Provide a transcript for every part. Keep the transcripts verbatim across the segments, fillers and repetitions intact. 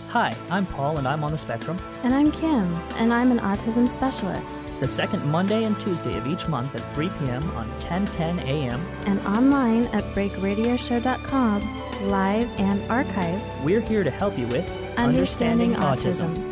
Hi, I'm Paul, and I'm on the spectrum. And I'm Kim, and I'm an autism specialist. The second Monday and Tuesday of each month at three p.m. on ten ten a.m. And online at break radio show dot com, live and archived. We're here to help you with Understanding, Understanding Autism. Autism.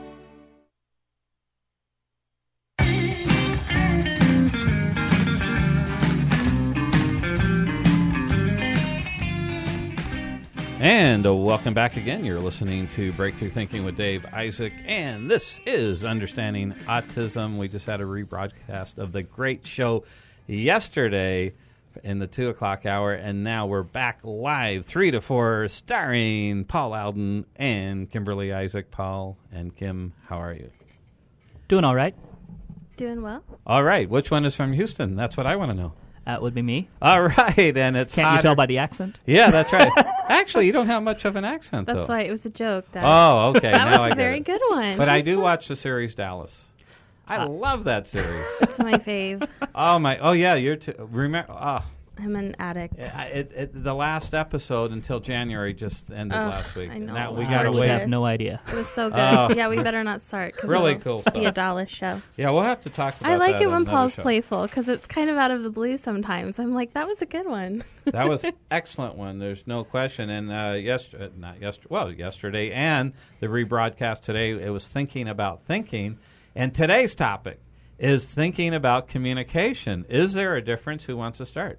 And uh, welcome back again. You're listening to Breakthrough Thinking with Dave Isaac, and this is Understanding Autism. We just had a rebroadcast of the great show yesterday in the two o'clock hour, and now we're back live, three to four, starring Paul Alden and Kimberly Isaac. Paul and Kim, how are you? Doing all right. Doing well. All right. Which one is from Houston? That's what I want to know. That would be me. All right, and it's Can't hotter. you tell by the accent? Yeah, that's right. Actually, you don't have much of an accent, That's though. why it was a joke. That, Oh, okay. that now was I a get very it. good one. But I do watch the series Dallas. I Uh, love that series. It's my fave. Oh my! Oh yeah, you're t- remember. Oh, I'm an addict. it, it, the last episode until January just ended Ugh, last week. I know. Now we I gotta I really wait. have no idea. It was so good. Oh. Yeah, we better not start. 'Cause Really it'll cool Be a stuff. Dallas show. Yeah, we'll have to talk about. I like that it on when another Paul's show. playful because it's kind of out of the blue sometimes. I'm like, that was a good one. That was excellent one. There's no question. And uh, yesterday, not yesterday, well, yesterday, and the rebroadcast today, it was thinking about thinking. And today's topic is thinking about communication. Is there a difference? Who wants to start?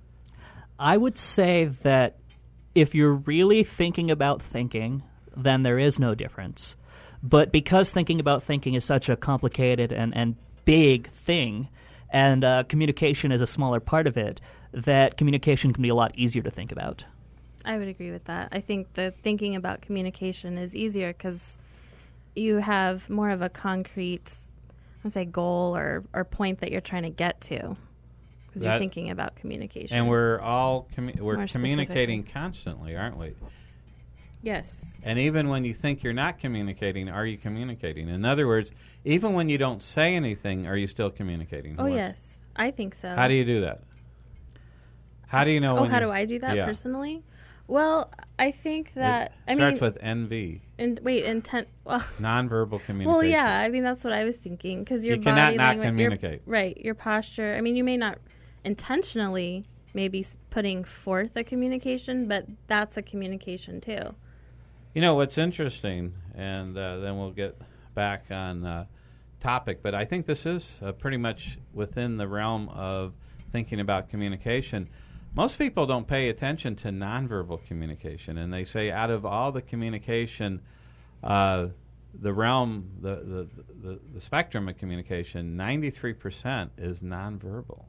I would say that if you're really thinking about thinking, then there is no difference. But because thinking about thinking is such a complicated and, and big thing, and uh, communication is a smaller part of it, that communication can be a lot easier to think about. I would agree with that. I think the thinking about communication is easier because you have more of a concrete, I would say, goal or, or point that you're trying to get to because you're That- thinking about communication. And we're all commu- we're More communicating specifically. constantly, aren't we? Yes. And even when you think you're not communicating, are you communicating? In other words, even when you don't say anything, are you still communicating? Oh, What's- yes. I think so. How do you do that? How do you know? Oh, when how you- do I do that Yeah. personally? Well, I think that It I starts mean, with N V, in, wait, intent. Well, nonverbal communication. well, yeah. I mean, that's what I was thinking because your You cannot body not language, your- communicate. right? Your posture. I mean, you may not intentionally maybe s- putting forth a communication, but that's a communication too. You know what's interesting, and uh, then we'll get back on uh, topic. But I think this is uh, pretty much within the realm of thinking about communication. Most people don't pay attention to nonverbal communication, and they say out of all the communication, uh, the realm, the, the, the, the spectrum of communication, ninety-three percent is nonverbal.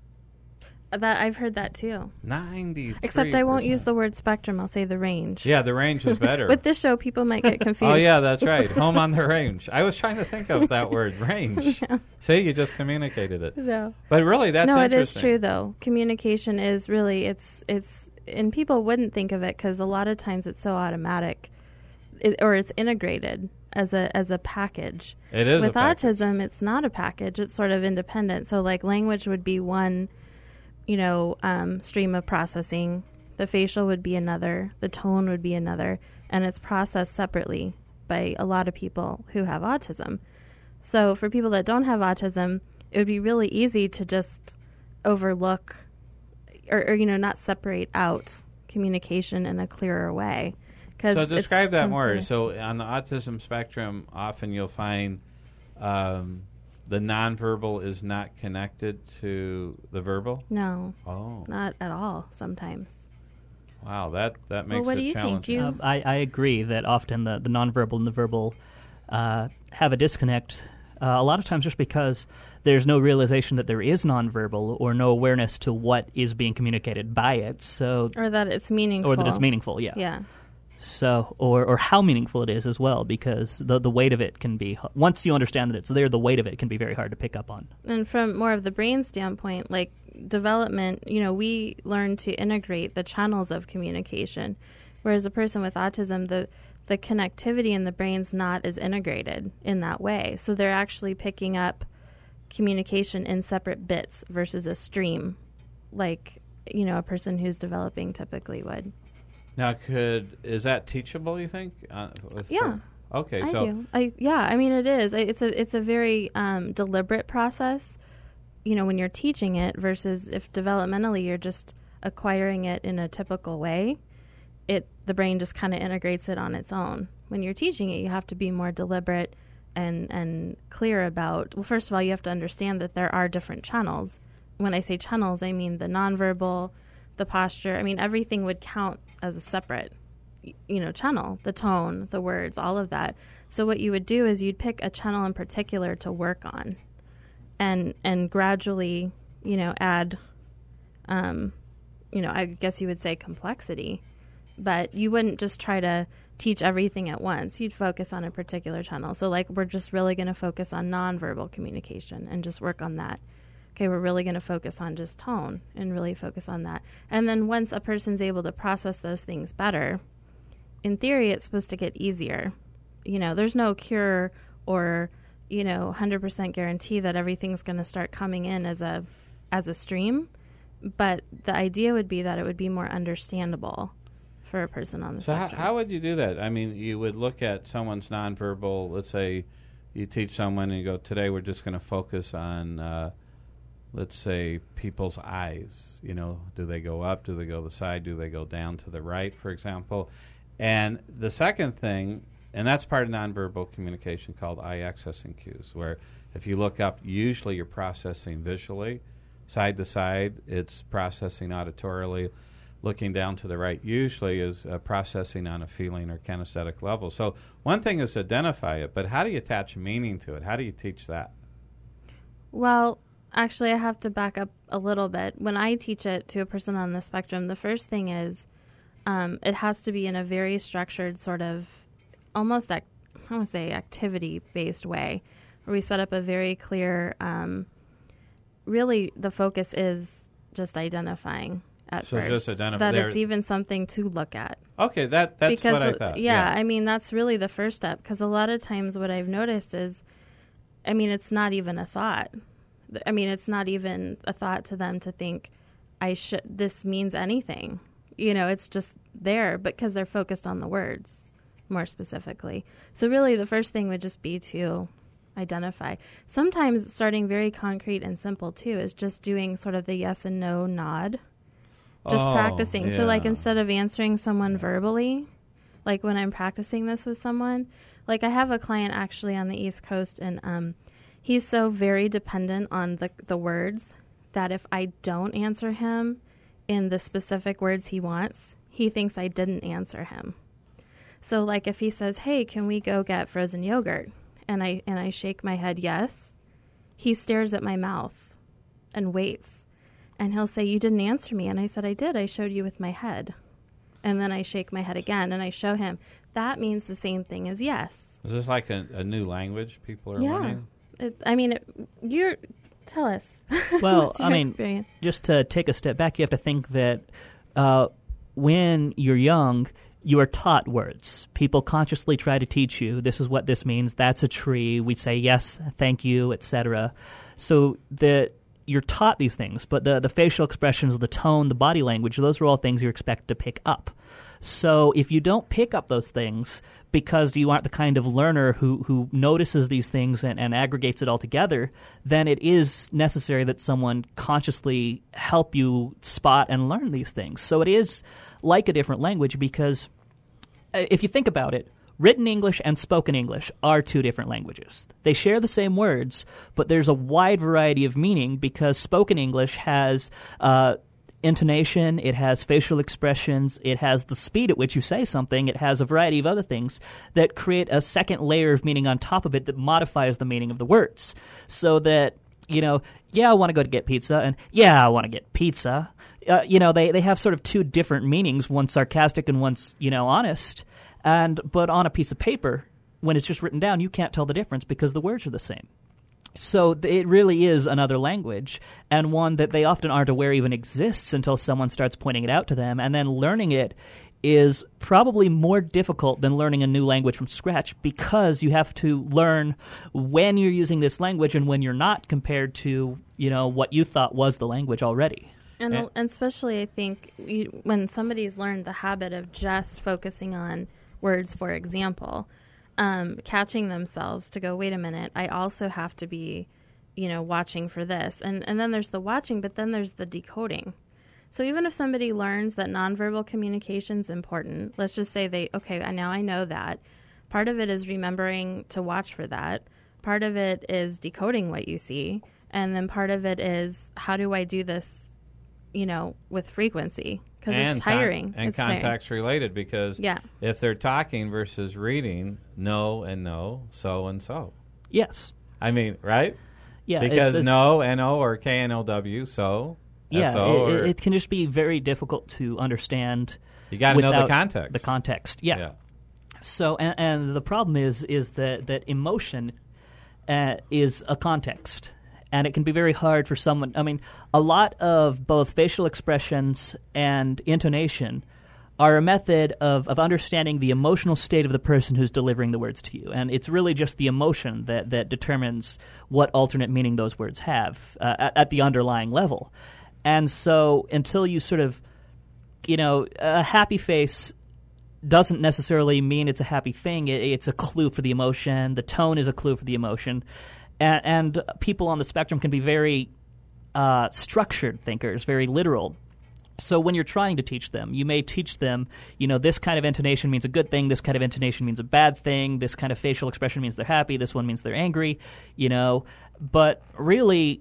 That I've heard that too. ninety-three Except I won't use the word spectrum. I'll say the range. Yeah, the range is better. With this show, people might get confused. Oh, yeah, that's right. Home on the range. I was trying to think of that word, range. Yeah. See, you just communicated it. No. But really, that's no, it is interesting. true though. Communication is really it's it's and people wouldn't think of it because a lot of times it's so automatic, it, or it's integrated as a as a package. It is a With package. autism, it's not a package. It's sort of independent. So like language would be one, you know, um, stream of processing. The facial would be another. The tone would be another, and it's processed separately by a lot of people who have autism. So for people that don't have autism, it would be really easy to just overlook or, or you know, not separate out communication in a clearer way. Cause So describe it's that more. considered- So on the autism spectrum, often you'll find um, the nonverbal is not connected to the verbal? No, Oh, not at all sometimes. wow. That, that makes what it do you think? challenging. You- Um, I, I agree that often the, the nonverbal and the verbal uh, have a disconnect. Uh, a lot of times just because there's no realization that there is nonverbal or no awareness to what is being communicated by it. So, Or that it's meaningful. or that it's meaningful, yeah. Yeah. So, or or how meaningful it is as well, because the the weight of it can be, once you understand that it's there, the weight of it can be very hard to pick up on. And from more of the brain standpoint, like development, you know, we learn to integrate the channels of communication, whereas a person with autism, the the connectivity in the brain's not as integrated in that way. So they're actually picking up communication in separate bits versus a stream, like, you know, a person who's developing typically would. Now, could is that teachable, you think? Uh, with Yeah. the- okay, I so do. I yeah. I mean, it is. I- It's a it's a very um, deliberate process. You know, when you're teaching it versus if developmentally you're just acquiring it in a typical way, it the brain just kind of integrates it on its own. When you're teaching it, you have to be more deliberate and and clear about. Well, first of all, you have to understand that there are different channels. When I say channels, I mean the nonverbal, the posture. I mean, everything would count as a separate, you know, channel, the tone, the words, all of that. So what you would do is you'd pick a channel in particular to work on and and gradually, you know, add, um, you know, I guess you would say complexity, but you wouldn't just try to teach everything at once. You'd focus on a particular channel. So like we're just really going to focus on nonverbal communication and just work on that. Okay, we're really going to focus on just tone and really focus on that. And then once a person's able to process those things better, in theory, it's supposed to get easier. You know, there's no cure or, you know, one hundred percent guarantee that everything's going to start coming in as a as a stream. But the idea would be that it would be more understandable for a person on the So how, spectrum. how would you do that? I mean, you would look at someone's nonverbal. Let's say you teach someone and you go, today we're just going to focus on, uh, let's say, people's eyes. You know, do they go up? Do they go to the side? Do they go down to the right, for example? And the second thing, and that's part of nonverbal communication called eye accessing cues, where if you look up, usually you're processing visually. Side to side, it's processing auditorily. Looking down to the right usually is uh, processing on a feeling or kinesthetic level. So one thing is to identify it, but how do you attach meaning to it? How do you teach that? Well, actually, I have to back up a little bit. When I teach it to a person on the spectrum, the first thing is um, it has to be in a very structured sort of almost, ac- I want to say activity-based way, where we set up a very clear, um, really the focus is just identifying at So first. just identify- that there- it's even something to look at. Okay, that that's because what I uh, thought. Yeah, I mean, that's really the first step, because a lot of times what I've noticed is, I mean, it's not even a thought. Th- I mean, it's not even a thought to them to think, I should, this means anything. You know, it's just there, but because they're focused on the words more specifically. So really the first thing would just be to identify. Sometimes starting very concrete and simple too is just doing sort of the yes and no nod. Just Oh, practicing. So like yeah. instead of answering someone verbally, like when I'm practicing this with someone, like I have a client actually on the East Coast, and um, he's so very dependent on the the words that if I don't answer him in the specific words he wants, he thinks I didn't answer him. So like if he says, "Hey, can we go get frozen yogurt?" and I and I shake my head yes, he stares at my mouth and waits. And he'll say, "You didn't answer me." And I said, "I did. I showed you with my head." And then I shake my head again and I show him. That means the same thing as yes. Is this like a, a new language people are Yeah. learning? It, I mean, it, you're, tell us. Well, What's I your mean, experience? just to take a step back, you have to think that uh, when you're young, you are taught words. People consciously try to teach you, this is what this means, that's a tree, we say yes, thank you, et cetera. So the you're taught these things, but the, the facial expressions, the tone, the body language, those are all things you're expected to pick up. So if you don't pick up those things because you aren't the kind of learner who, who notices these things and, and aggregates it all together, then it is necessary that someone consciously help you spot and learn these things. So it is like a different language, because uh, if you think about it, written English and spoken English are two different languages. They share the same words, but there's a wide variety of meaning, because spoken English has uh, intonation, it has facial expressions, it has the speed at which you say something, it has a variety of other things that create a second layer of meaning on top of it that modifies the meaning of the words. So that, you know, yeah, I want to go to get pizza, and yeah, I want to get pizza. Uh, you know, they, they have sort of two different meanings, one sarcastic and one's, you know, honest. And but on a piece of paper, when it's just written down, you can't tell the difference because the words are the same. So th- it really is another language, and one that they often aren't aware even exists until someone starts pointing it out to them. And then learning it is probably more difficult than learning a new language from scratch, because you have to learn when you're using this language and when you're not, compared to, you know, what you thought was the language already. And, And- and especially, I think, you, when somebody's learned the habit of just focusing on words, for example, um, catching themselves to go, wait a minute, I also have to be, you know, watching for this. And, and then there's the watching, but then there's the decoding. So even if somebody learns that nonverbal communication is important, let's just say they, okay, now I know that. Part of it is remembering to watch for that. Part of it is decoding what you see. And then part of it is, how do I do this, you know, with frequency? Because it's tiring. Con- and it's tiring. context related, because Yeah. if they're talking versus reading, no and no, so and so. Yes. I mean, right? Yeah. Because it's, it's, no, N O or K N O W, so, Yeah, S O, it, or it can just be very difficult to understand. you got to know the without context. The context, yeah. yeah. So, and, and the problem is, is that that emotion uh, is a context, and it can be very hard for someone. I mean, a lot of both facial expressions and intonation are a method of, of understanding the emotional state of the person who's delivering the words to you, and it's really just the emotion that that determines what alternate meaning those words have uh, at, at the underlying level. And so, until you sort of, you know, a happy face doesn't necessarily mean it's a happy thing. It, it's a clue for the emotion. The tone is a clue for the emotion. And, and people on the spectrum can be very uh, structured thinkers, very literal. So when you're trying to teach them, you may teach them, you know, this kind of intonation means a good thing, this kind of intonation means a bad thing, this kind of facial expression means they're happy, this one means they're angry, you know. But really,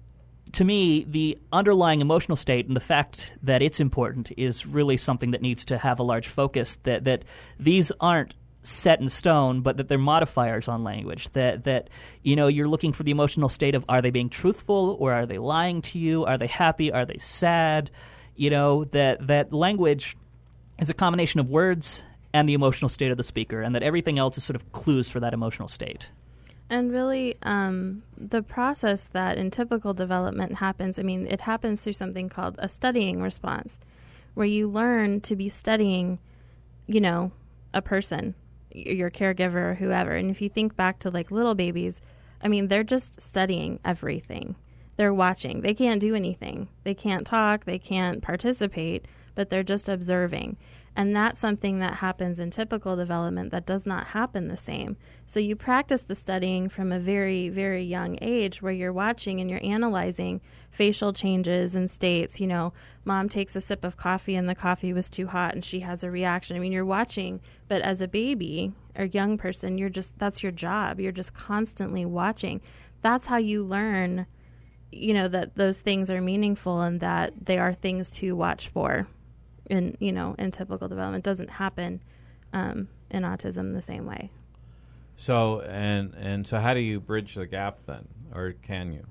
to me, the underlying emotional state and the fact that it's important is really something that needs to have a large focus, that, that these aren't set in stone, but that they're modifiers on language, that, that, you know, you're looking for the emotional state of, are they being truthful or are they lying to you? Are they happy? Are they sad? You know, that, that language is a combination of words and the emotional state of the speaker, and that everything else is sort of clues for that emotional state. And really, um, the process that in typical development happens, I mean, it happens through something called a studying response, where you learn to be studying, you know, a person, y- your caregiver or whoever. And if you think back to like little babies, I mean, they're just studying everything. They're watching. They can't do anything. They can't talk. They can't participate, but they're just observing. And that's something that happens in typical development that does not happen the same. So you practice the studying from a very, very young age, where you're watching and you're analyzing facial changes and states. You know, mom takes a sip of coffee and the coffee was too hot and she has a reaction. I mean, you're watching, but as a baby or young person, you're just, that's your job. You're just constantly watching. That's how you learn, you know, that those things are meaningful and that they are things to watch for. In, you know, in typical development. It doesn't happen um, in autism the same way. So, and and so how do you bridge the gap then, or can you?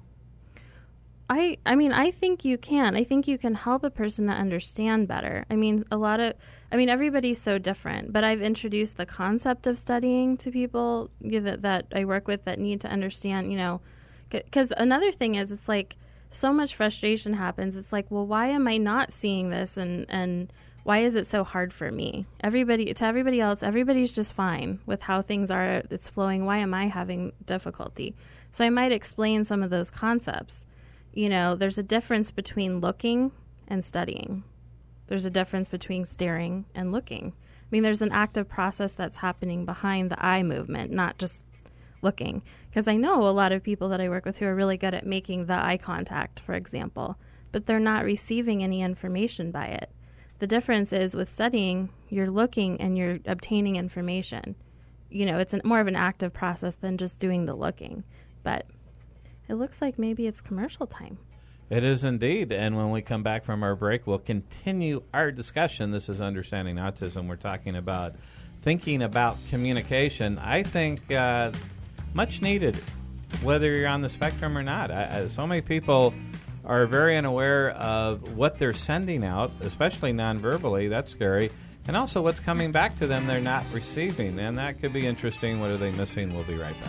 I I mean, I think you can. I think you can help a person to understand better. I mean, a lot of, I mean, everybody's so different, but I've introduced the concept of studying to people that, that I work with that need to understand, you know, because another thing is, it's like, so much frustration happens. It's like, well, why am I not seeing this? And, and why is it so hard for me? Everybody, to everybody else, everybody's just fine with how things are. It's flowing. Why am I having difficulty? So I might explain some of those concepts. You know, there's a difference between looking and studying. There's a difference between staring and looking. I mean, there's an active process that's happening behind the eye movement, not just looking. Because I know a lot of people that I work with who are really good at making the eye contact, for example, but they're not receiving any information by it. The difference is with studying, you're looking and you're obtaining information. You know, it's an, more of an active process than just doing the looking. But it looks like maybe it's commercial time. It is indeed. And when we come back from our break, we'll continue our discussion. This is Understanding Autism. We're talking about thinking about communication. I think uh, much needed, whether you're on the spectrum or not. I, I, so many people are very unaware of what they're sending out, especially non-verbally. That's scary. And also what's coming back to them they're not receiving. And that could be interesting. What are they missing? We'll be right back.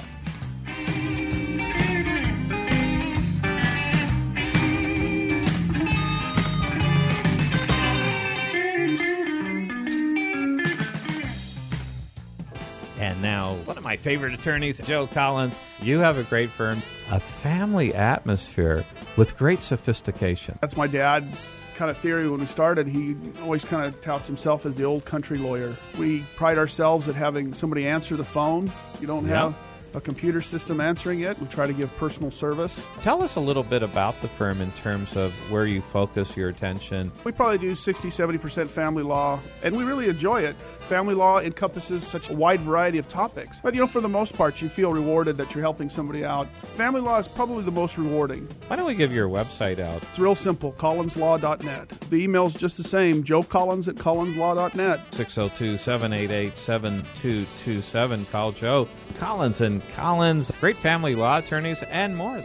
And now, one of my favorite attorneys, Joe Collins. You have a great firm. a family atmosphere with great sophistication. That's my dad's kind of theory when we started. He always kind of touts himself as the old country lawyer. We pride ourselves at having somebody answer the phone. You don't Yeah. have a computer system answering it. We try to give personal service. Tell us a little bit about the firm in terms of where you focus your attention. We probably do sixty, seventy percent family law, and we really enjoy it. Family law encompasses such a wide variety of topics. But, you know, for the most part, you feel rewarded that you're helping somebody out. Family law is probably the most rewarding. Why don't we give your website out? It's real simple, collins law dot net. The email's just the same, joe collins at collins law dot net. six oh two, seven eight eight, seven two two seven. Call Joe Collins and Collins, great family law attorneys and more.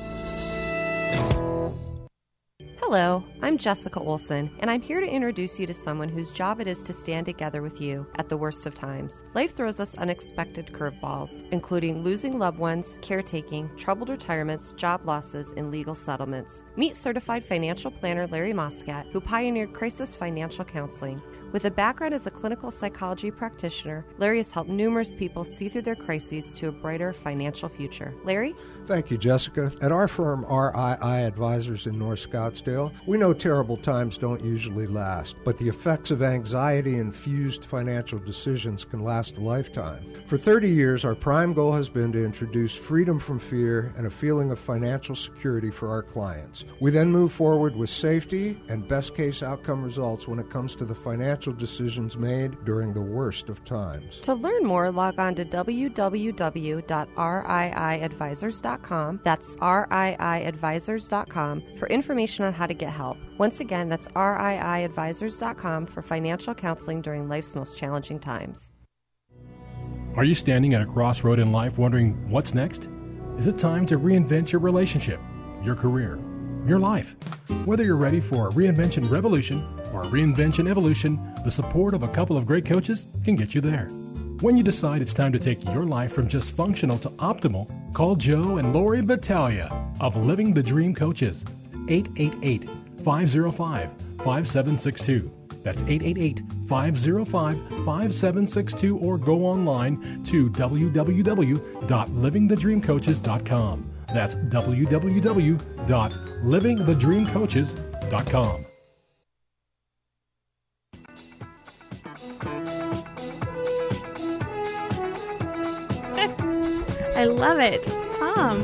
Hello, I'm Jessica Olson, and I'm here to introduce you to someone whose job it is to stand together with you at the worst of times. Life throws us unexpected curveballs, including losing loved ones, caretaking, troubled retirements, job losses, and legal settlements. Meet certified financial planner Larry Moscat, who pioneered crisis financial counseling. With a background as a clinical psychology practitioner, Larry has helped numerous people see through their crises to a brighter financial future. Larry? Thank you, Jessica. At our firm, R I I Advisors in North Scottsdale, we know terrible times don't usually last, but the effects of anxiety-infused financial decisions can last a lifetime. For thirty years, our prime goal has been to introduce freedom from fear and a feeling of financial security for our clients. We then move forward with safety and best-case outcome results when it comes to the financial decisions made during the worst of times. To learn more, log on to w w w dot r i i advisors dot com. That's r i i advisors dot com for information on how to get help. Once again, that's r i i advisors dot com for financial counseling during life's most challenging times. Are you standing at a crossroad in life wondering what's next? Is it time to reinvent your relationship, your career, your life? Whether you're ready for a reinvention revolution or a reinvention evolution, the support of a couple of great coaches can get you there. When you decide it's time to take your life from just functional to optimal, call Joe and Lori Battaglia of Living the Dream Coaches, eight eight eight, five oh five, five seven six two. That's eight eight eight, five oh five, five seven six two, or go online to w w w dot living the dream coaches dot com. That's w w w dot living the dream coaches dot com. I love it. Tom.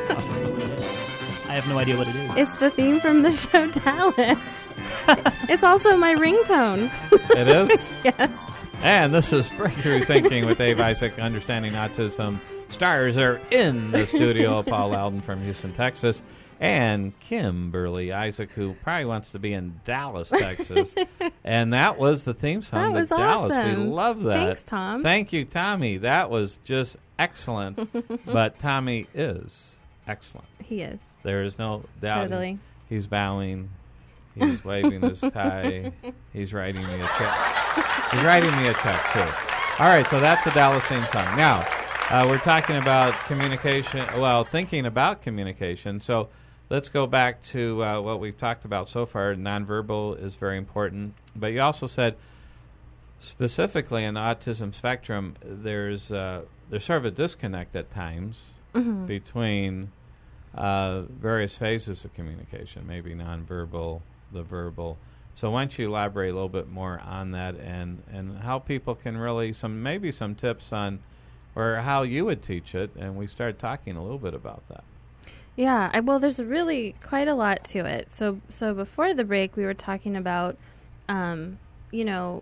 I have no idea what it is. It's the theme from the show Dallas. It's also my ringtone. It is? Yes. And this is Breakthrough Thinking with Dave Isaac, Understanding Autism. Stars are in the studio. Paul Alden from Houston, Texas, and Kimberly Isaac, who probably wants to be in Dallas, Texas. And that was the theme song That was to Dallas. awesome. We love that. Thanks, Tom. Thank you, Tommy. That was just excellent. But Tommy is excellent. He is. There is no doubt. Totally. He's bowing. He's waving his tie. He's writing me a check. He's writing me a check, too. All right, so that's a Dallas theme song. Now, uh, we're talking about communication, well, thinking about communication. So let's go back to uh, what we've talked about so far. Nonverbal is very important. But you also said, specifically in the autism spectrum, there's, uh, there's sort of a disconnect at times Mm-hmm. between uh, various phases of communication, maybe nonverbal, the verbal. So why don't you elaborate a little bit more on that and, and how people can really, some maybe some tips on, or how you would teach it, and we started talking a little bit about that. Yeah, I, well, there's really quite a lot to it. So, so before the break, we were talking about, um, you know,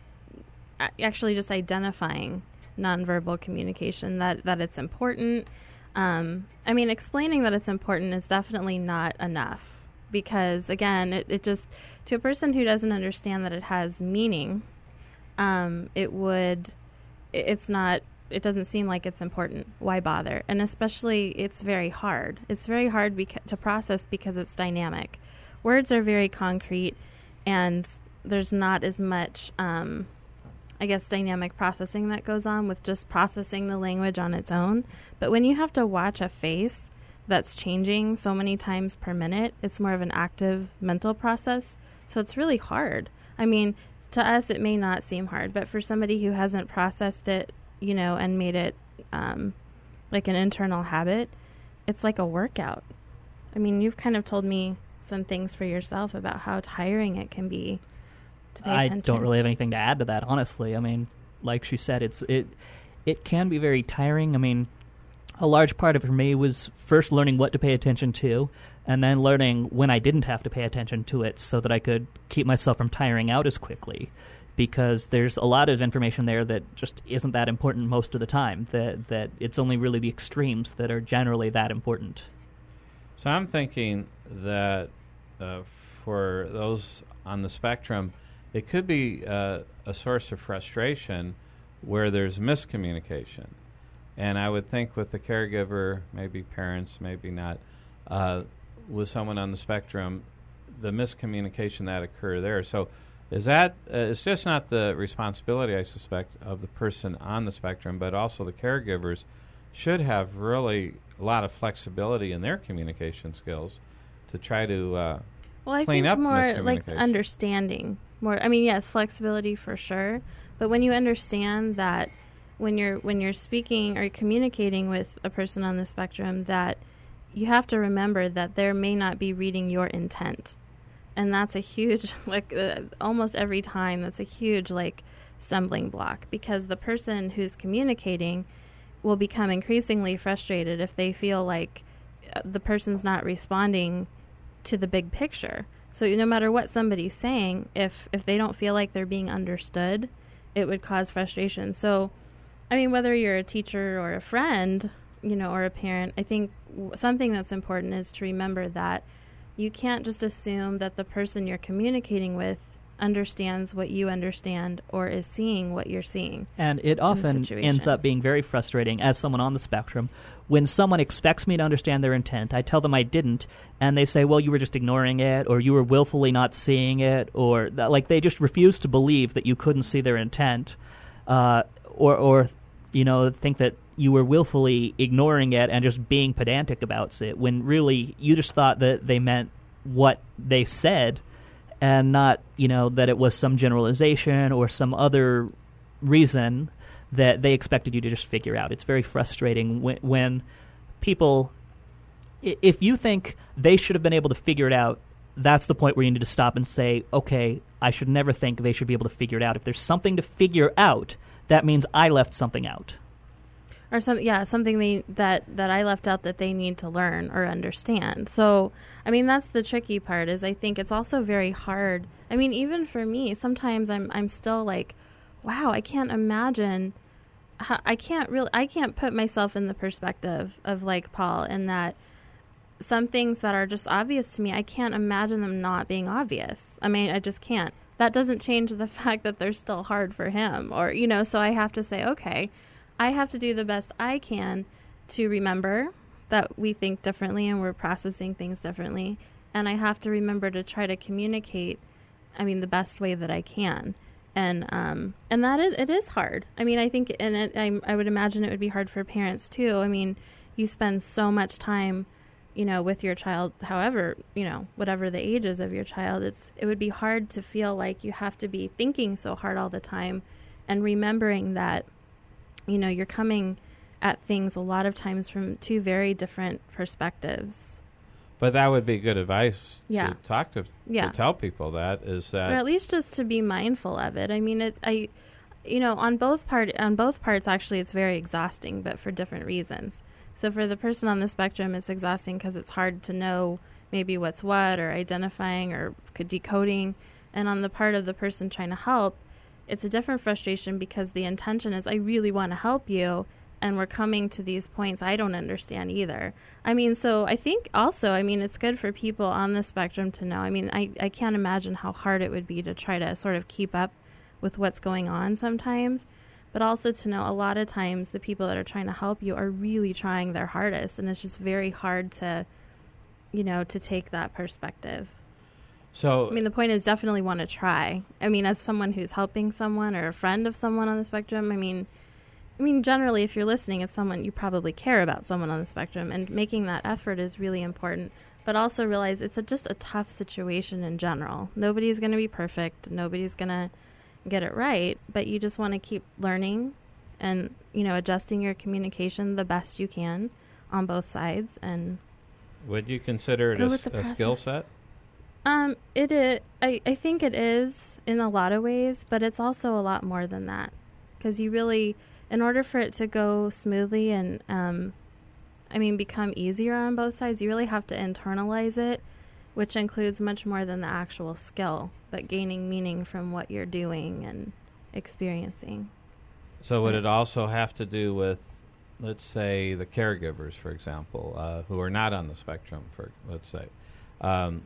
a- actually just identifying nonverbal communication, that, that it's important. Um, I mean, explaining that it's important is definitely not enough because, again, it, it just, to a person who doesn't understand that it has meaning, um, it would, it, it's not, it doesn't seem like it's important. Why bother? And especially, it's very hard. It's very hard beca- to process because it's dynamic. Words are very concrete, and there's not as much, um, I guess, dynamic processing that goes on with just processing the language on its own. But when you have to watch a face that's changing so many times per minute, it's more of an active mental process. So it's really hard. I mean, to us, it may not seem hard, but for somebody who hasn't processed it, you know, and made it um, like an internal habit, it's like a workout. I mean, you've kind of told me some things for yourself about how tiring it can be to pay I attention. don't really have anything to add to that, honestly. I mean, like she said, it's it it can be very tiring. I mean, a large part of it for me was first learning what to pay attention to, and then learning when I didn't have to pay attention to it so that I could keep myself from tiring out as quickly. Because there's a lot of information there that just isn't that important most of the time, that that it's only really the extremes that are generally that important. So I'm thinking that uh, for those on the spectrum, it could be uh, a source of frustration where there's miscommunication. And I would think with the caregiver, maybe parents, maybe not, uh, with someone on the spectrum, the miscommunication that occur there. So is that, uh, it's just not the responsibility, I suspect, of the person on the spectrum, but also the caregivers should have really a lot of flexibility in their communication skills to try to uh, well, I clean think up more miscommunication. like understanding. More, I mean, yes, flexibility for sure, but when you understand that when you're when you're speaking or communicating with a person on the spectrum, that you have to remember that they may not be reading your intent. And that's a huge, like, uh, almost every time, that's a huge, like, stumbling block. Because the person who's communicating will become increasingly frustrated if they feel like uh, the person's not responding to the big picture. So no matter what somebody's saying, if, if they don't feel like they're being understood, it would cause frustration. So, I mean, whether you're a teacher or a friend, you know, or a parent, I think w- something that's important is to remember that you can't just assume that the person you're communicating with understands what you understand or is seeing what you're seeing. And it often ends up being very frustrating as someone on the spectrum. When someone expects me to understand their intent, I tell them I didn't, and they say, well, you were just ignoring it, or you were willfully not seeing it, or that, like they just refuse to believe that you couldn't see their intent, uh, or, or, you know, think that you were willfully ignoring it and just being pedantic about it, when really you just thought that they meant what they said and not, you know, that it was some generalization or some other reason that they expected you to just figure out. It's very frustrating when, when people, if you think they should have been able to figure it out, that's the point where you need to stop and say, okay, I should never think they should be able to figure it out. If there's something to figure out, that means I left something out. Or some, yeah, something they, that, that I left out that they need to learn or understand. So, I mean, that's the tricky part. Is I think it's also very hard. I mean, even for me, sometimes I'm I'm still like, wow, I can't imagine. How, I can't really. I can't put myself in the perspective of like Paul, in that some things that are just obvious to me, I can't imagine them not being obvious. I mean, I just can't. That doesn't change the fact that they're still hard for him, or you know. So I have to say, okay, I have to do the best I can to remember that we think differently and we're processing things differently. And I have to remember to try to communicate, I mean, the best way that I can. And um, and that is, it is hard. I mean, I think, and it, I, I would imagine it would be hard for parents too. I mean, you spend so much time, you know, with your child, however, you know, whatever the age is of your child, it's it would be hard to feel like you have to be thinking so hard all the time and remembering that, you know, you're coming at things a lot of times from two very different perspectives. But that would be good advice yeah. to talk to, yeah. to tell people that is that, or at least just to be mindful of it. I mean, it, I, you know, on both part on both parts, actually, it's very exhausting, but for different reasons. So for the person on the spectrum, it's exhausting because it's hard to know maybe what's what, or identifying or decoding. And on the part of the person trying to help, it's a different frustration because the intention is, I really want to help you, and we're coming to these points I don't understand either. I mean, so I think also, I mean, it's good for people on the spectrum to know. I mean, I, I can't imagine how hard it would be to try to sort of keep up with what's going on sometimes, but also to know a lot of times the people that are trying to help you are really trying their hardest, and it's just very hard to, you know, to take that perspective. So, I mean, the point is definitely want to try. I mean, as someone who's helping someone or a friend of someone on the spectrum, I mean, I mean, generally, if you're listening, it's someone you probably care about someone on the spectrum, and making that effort is really important. But also realize it's a, just a tough situation in general. Nobody's going to be perfect. Nobody's going to get it right. But you just want to keep learning and, you know, adjusting your communication the best you can, on both sides. And would you consider it go a, with the a process. skill set? Um, it is. I, I think it is in a lot of ways, but it's also a lot more than that. Because you really, in order for it to go smoothly and, um, I mean, become easier on both sides, you really have to internalize it, which includes much more than the actual skill, but gaining meaning from what you're doing and experiencing. So would it also have to do with, let's say, the caregivers, for example, uh, who are not on the spectrum, for let's say, um,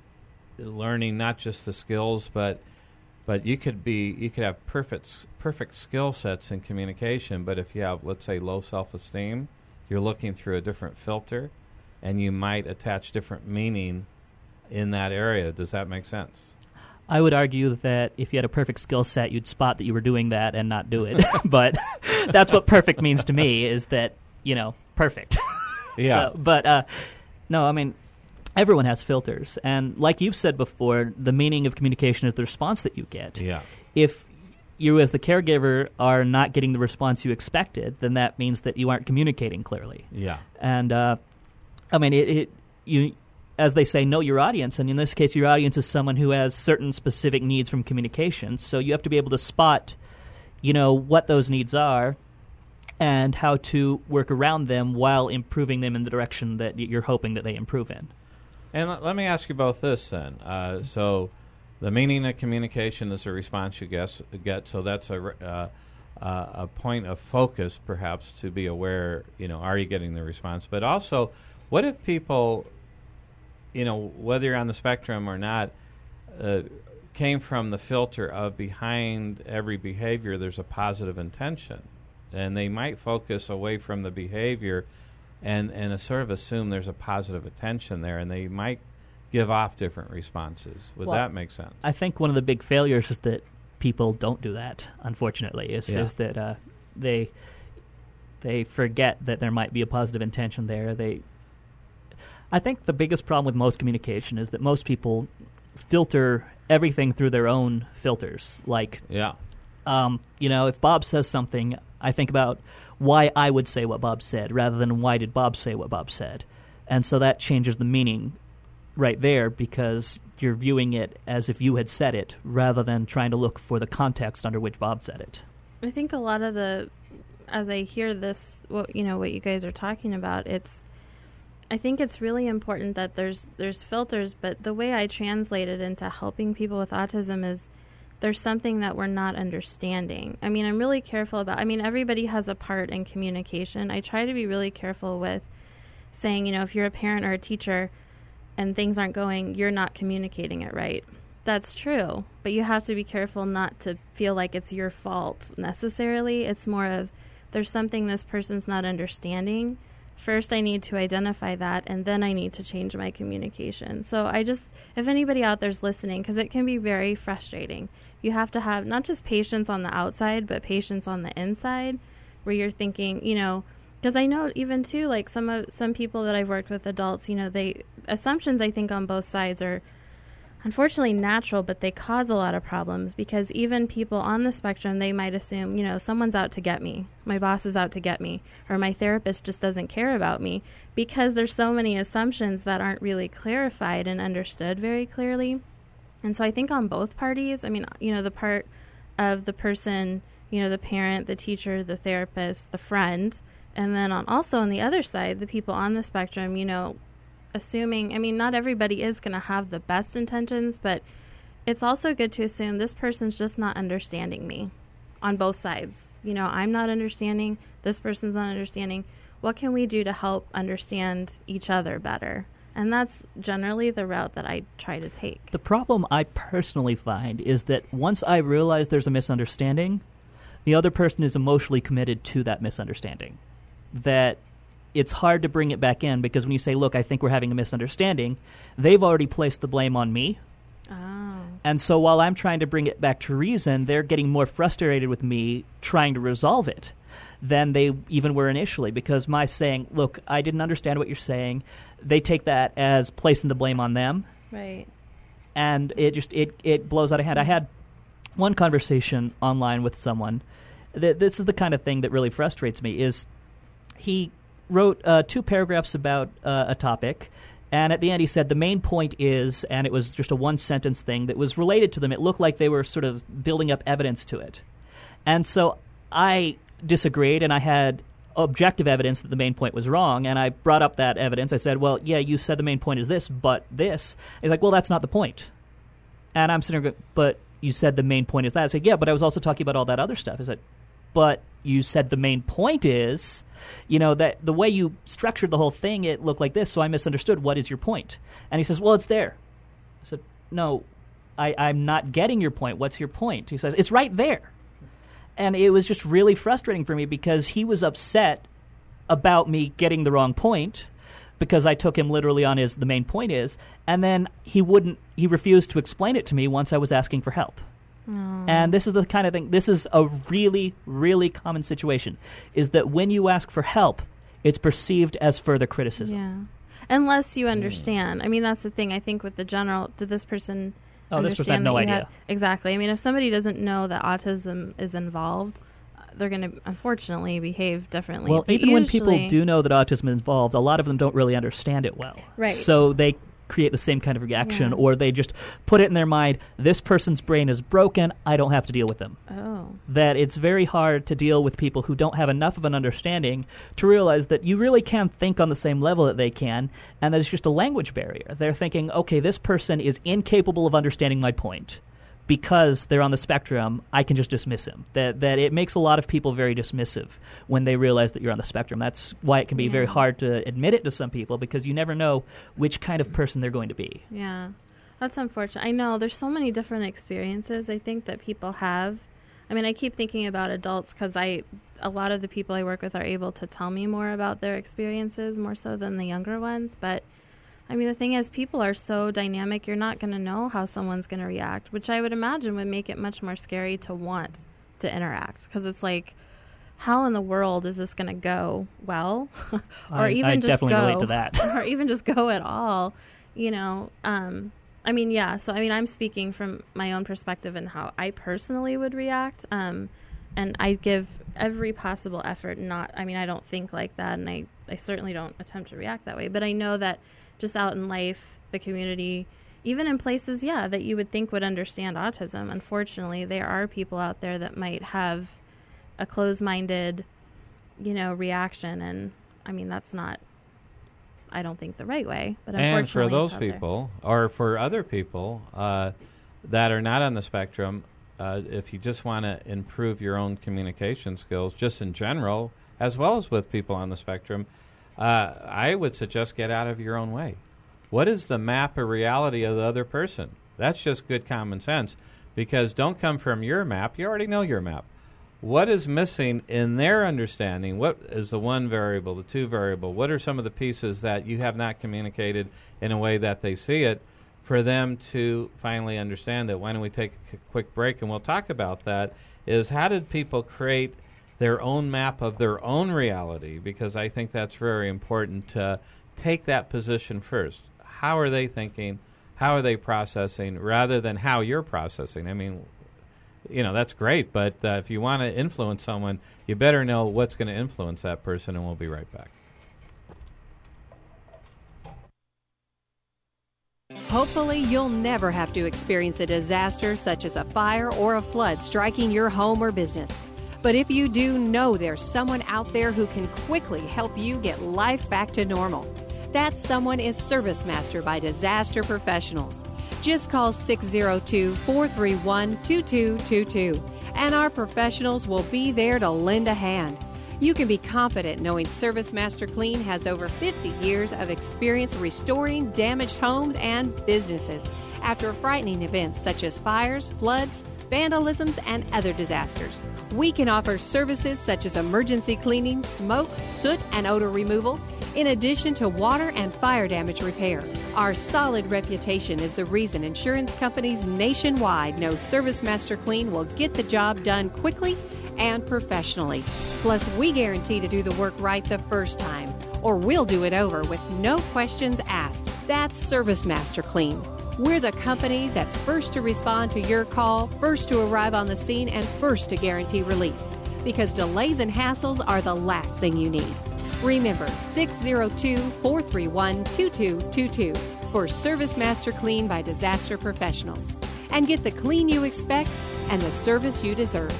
learning not just the skills, but but you could be you could have perfect perfect skill sets in communication, but if you have, let's say, low self-esteem, you're looking through a different filter, and you might attach different meaning in that area. Does that make sense? I would argue that if you had a perfect skill set, you'd spot that you were doing that and not do it. But that's what perfect means to me, is that, you know, perfect. Yeah. So, but, uh, no, I mean, everyone has filters. And like you've said before, the meaning of communication is the response that you get. Yeah. If you as the caregiver are not getting the response you expected, then that means that you aren't communicating clearly. Yeah. And, uh, I mean, it, it you... as they say, know your audience. And in this case, your audience is someone who has certain specific needs from communication. So you have to be able to spot, you know, what those needs are and how to work around them while improving them in the direction that you're hoping that they improve in. And l- let me ask you both this then. Uh, so the meaning of communication is the response you guess, get. So that's a, uh, uh, a point of focus, perhaps, to be aware, you know, are you getting the response? But also, what if people, you know, whether you're on the spectrum or not, uh, came from the filter of behind every behavior there's a positive intention. And they might focus away from the behavior and, and uh, sort of assume there's a positive intention there, and they might give off different responses. Would Well, that make sense? I think one of the big failures is that people don't do that, unfortunately, is, Yeah. is that uh, they they forget that there might be a positive intention there. They I think the biggest problem with most communication is that most people filter everything through their own filters. Like, yeah. um, you know, if Bob says something, I think about why I would say what Bob said rather than why did Bob say what Bob said. And so that changes the meaning right there because you're viewing it as if you had said it rather than trying to look for the context under which Bob said it. I think a lot of the, as I hear this, what you know, what you guys are talking about, it's, I think it's really important that there's there's filters, but the way I translate it into helping people with autism is there's something that we're not understanding. I mean, I'm really careful about, I mean, everybody has a part in communication. I try to be really careful with saying, you know, if you're a parent or a teacher and things aren't going, you're not communicating it right. That's true, but you have to be careful not to feel like it's your fault necessarily. It's more of there's something this person's not understanding. First, I need to identify that, and then I need to change my communication. So I just, if anybody out there's listening, because it can be very frustrating, you have to have not just patience on the outside, but patience on the inside, where you're thinking, you know, because I know even too, like some of some people that I've worked with, adults, you know, they assumptions I think on both sides are unfortunately natural, but they cause a lot of problems because even people on the spectrum, they might assume, you know, someone's out to get me, my boss is out to get me, or my therapist just doesn't care about me, because there's so many assumptions that aren't really clarified and understood very clearly. And so I think on both parties, I mean, you know, the part of the person, you know, the parent, the teacher, the therapist, the friend, and then on also on the other side, the people on the spectrum, you know, assuming, I mean, not everybody is going to have the best intentions, but it's also good to assume this person's just not understanding me on both sides. You know, I'm not understanding, this person's not understanding. What can we do to help understand each other better? And that's generally the route that I try to take. The problem I personally find is that once I realize there's a misunderstanding, the other person is emotionally committed to that misunderstanding. That it's hard to bring it back in because when you say, look, I think we're having a misunderstanding, they've already placed the blame on me. Oh. And so while I'm trying to bring it back to reason, they're getting more frustrated with me trying to resolve it than they even were initially, because my saying, look, I didn't understand what you're saying, they take that as placing the blame on them. Right. And it just it, it blows out of hand. I had one conversation online with someone. That this is the kind of thing that really frustrates me is he wrote uh, two paragraphs about uh, a topic, and at the end he said the main point is, and it was just a one-sentence thing that was related to them. It looked like they were sort of building up evidence to it. And so I disagreed, and I had objective evidence that the main point was wrong, and I brought up that evidence. I said, well, yeah, you said the main point is this, but this. He's like, well, that's not the point. And I'm sitting there going, but you said the main point is that. I said, yeah, but I was also talking about all that other stuff. I said, but you said the main point is, you know, that the way you structured the whole thing, it looked like this, so I misunderstood. What is your point? And he says, well, it's there. I said, no, I, I'm not getting your point. What's your point? He says, it's right there. And it was just really frustrating for me because he was upset about me getting the wrong point because I took him literally on his the main point is, and then he wouldn't he refused to explain it to me once I was asking for help. Oh. And this is the kind of thing, this is a really, really common situation, is that when you ask for help, it's perceived as further criticism. Yeah. Unless you understand. I mean, that's the thing. I think with the general, did this person Oh, this person had no idea. Had, exactly. I mean, if somebody doesn't know that autism is involved, uh, they're going to, unfortunately, behave differently. Well, but even when people usually- do know that autism is involved, a lot of them don't really understand it well. Right. So they create the same kind of reaction, Yeah. or they just put it in their mind, this person's brain is broken, I don't have to deal with them. Oh. That it's very hard to deal with people who don't have enough of an understanding to realize that you really can think on the same level that they can, and that it's just a language barrier. They're thinking, okay, this person is incapable of understanding my point. Because they're on the spectrum, I can just dismiss him. That that it makes a lot of people very dismissive when they realize that you're on the spectrum. That's why it can be Yeah. very hard to admit it to some people, because you never know which kind of person they're going to be. Yeah. That's unfortunate. I know there's so many different experiences I think that people have. I mean, I keep thinking about adults because I, a lot of the people I work with are able to tell me more about their experiences, more so than the younger ones. But I mean, the thing is, people are so dynamic, you're not going to know how someone's going to react, which I would imagine would make it much more scary to want to interact. Because it's like, how in the world is this going to go well? or I, even I just definitely go, relate to that. or even just go at all, you know? Um, I mean, yeah, so I mean, I'm speaking from my own perspective and how I personally would react. Um, and I give every possible effort not, I mean, I don't think like that, and I, I certainly don't attempt to react that way. But I know that just out in life, the community, even in places, yeah, that you would think would understand autism, unfortunately, there are people out there that might have a closed-minded, you know, reaction. And, I mean, that's not, I don't think, the right way. But And unfortunately, for those it's out there. people, or for other people uh, that are not on the spectrum, uh, if you just want to improve your own communication skills, just in general, as well as with people on the spectrum, uh, I would suggest get out of your own way. What is the map of reality of the other person? That's just good common sense, because don't come from your map. You already know your map. What is missing in their understanding? What is the one variable, the two variable? What are some of the pieces that you have not communicated in a way that they see it for them to finally understand it? Why don't we take a quick break, and we'll talk about that, is how did people create their own map of their own reality? Because I think that's very important to take that position first. How are they thinking? How are they processing, rather than how you're processing? I mean, you know, that's great, but uh, if you want to influence someone, you better know what's going to influence that person, and we'll be right back. Hopefully, you'll never have to experience a disaster such as a fire or a flood striking your home or business. But if you do, know there's someone out there who can quickly help you get life back to normal. That someone is Service Master by Disaster Professionals. Just call six zero two, four three one, two two two two, and our professionals will be there to lend a hand. You can be confident knowing Service Master Clean has over fifty years of experience restoring damaged homes and businesses after frightening events such as fires, floods, vandalisms, and other disasters. We can offer services such as emergency cleaning, smoke, soot, and odor removal, in addition to water and fire damage repair. Our solid reputation is the reason insurance companies nationwide know Service Master Clean will get the job done quickly and professionally. Plus, we guarantee to do the work right the first time, or we'll do it over with no questions asked. That's Service Master Clean. We're the company that's first to respond to your call, first to arrive on the scene, and first to guarantee relief. Because delays and hassles are the last thing you need. Remember six zero two, four three one, two two two two for Service Master Clean by Disaster Professionals. And get the clean you expect and the service you deserve.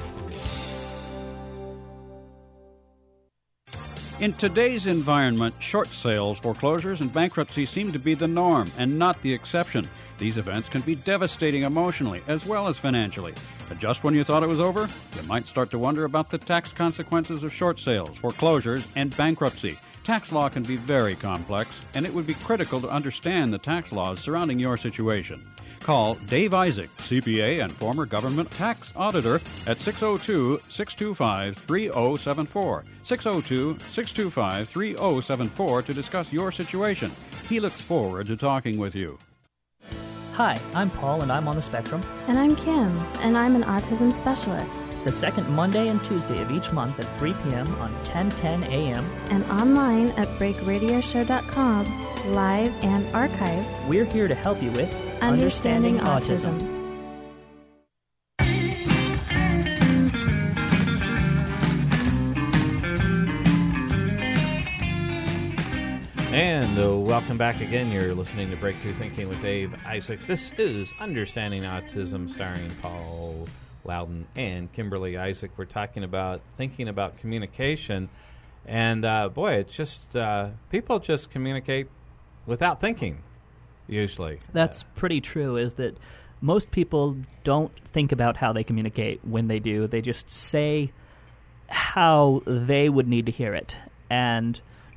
In today's environment, short sales, foreclosures, and bankruptcy seem to be the norm and not the exception. These events can be devastating emotionally as well as financially. But just when you thought it was over, you might start to wonder about the tax consequences of short sales, foreclosures, and bankruptcy. Tax law can be very complex, and it would be critical to understand the tax laws surrounding your situation. Call Dave Isaac, C P A and former government tax auditor, at six oh two, six two five, three oh seven four. six oh two, six two five, three oh seven four to discuss your situation. He looks forward to talking with you. Hi, I'm Paul, and I'm on the spectrum. And I'm Kim, and I'm an autism specialist. The second Monday and Tuesday of each month at three p.m. on ten ten a.m. And online at break radio show dot com, live and archived. We're here to help you with Understanding, Understanding Autism. Autism. And uh, welcome back again. You're listening to Breakthrough Thinking with Dave Isaac. This is Understanding Autism, starring Paul Loudon and Kimberly Isaac. We're talking about thinking about communication. And, uh, boy, it's just, uh, people just communicate without thinking, usually. That's pretty true, is that most people don't think about how they communicate when they do. They just say how they would need to hear it. And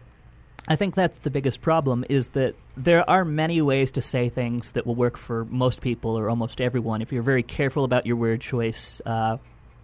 I think that's the biggest problem, is that there are many ways to say things that will work for most people or almost everyone. If you're very careful about your word choice, uh,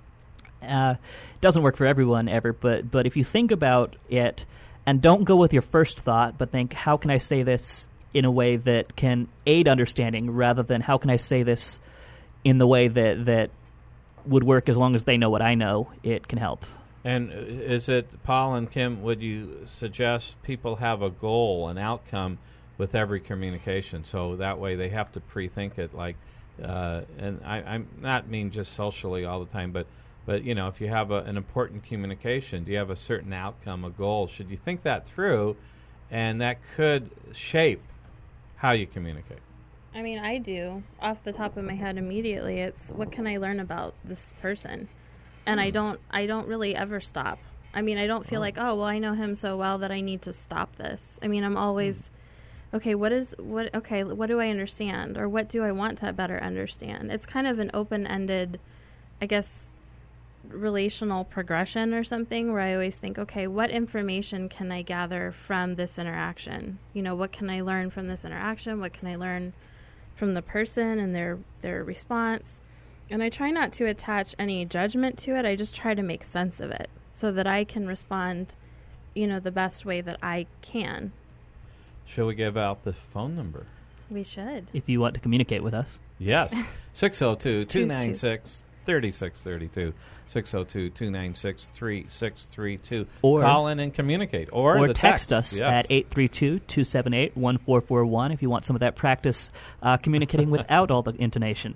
uh, it doesn't work for everyone ever, but, but if you think about it and don't go with your first thought, but think, how can I say this in a way that can aid understanding, rather than how can I say this in the way that, that would work as long as they know what I know, it can help. And is it, Paul and Kim, would you suggest people have a goal, an outcome with every communication, so that way they have to pre-think it, like, uh, and I, I'm not mean just socially all the time, but, but you know, if you have a, an important communication, do you have a certain outcome, a goal? Should you think that through, and that could shape how you communicate? I mean, I do. Off the top of my head immediately, it's what can I learn about this person? And I don't I don't really ever stop. I mean, I don't feel oh. like, oh, well, I know him so well that I need to stop this. I mean, I'm always, mm. okay, what is, what? okay, what do I understand? Or what do I want to better understand? It's kind of an open-ended, I guess, relational progression or something, where I always think, okay, what information can I gather from this interaction? You know, what can I learn from this interaction? What can I learn from the person and their their response? And I try not to attach any judgment to it. I just try to make sense of it so that I can respond, you know, the best way that I can. Shall we give out the phone number? We should. If you want to communicate with us. Yes. six oh two, two nine six, three six three two. six oh two, two nine six, three six three two. Or call in and communicate. Or, or the text, text us yes. at eight three two, two seven eight, one four four one if you want some of that practice uh, communicating without all the intonation.